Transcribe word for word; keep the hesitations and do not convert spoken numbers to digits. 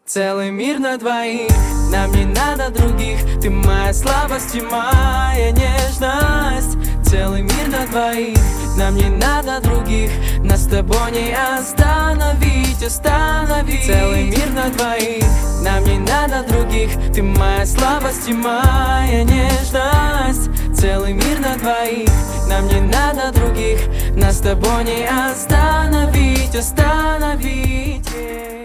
Целый мир на двоих, нам не надо других. Ты моя слабость и моя нежность. Целый мир на двоих, нам не надо других. Нас с тобой не остановить, остановить. Целый мир на двоих, нам не надо других. Ты моя слабость и моя нежность. Целый мир на двоих, нам не надо других. Нас с тобой не остановить, остановить.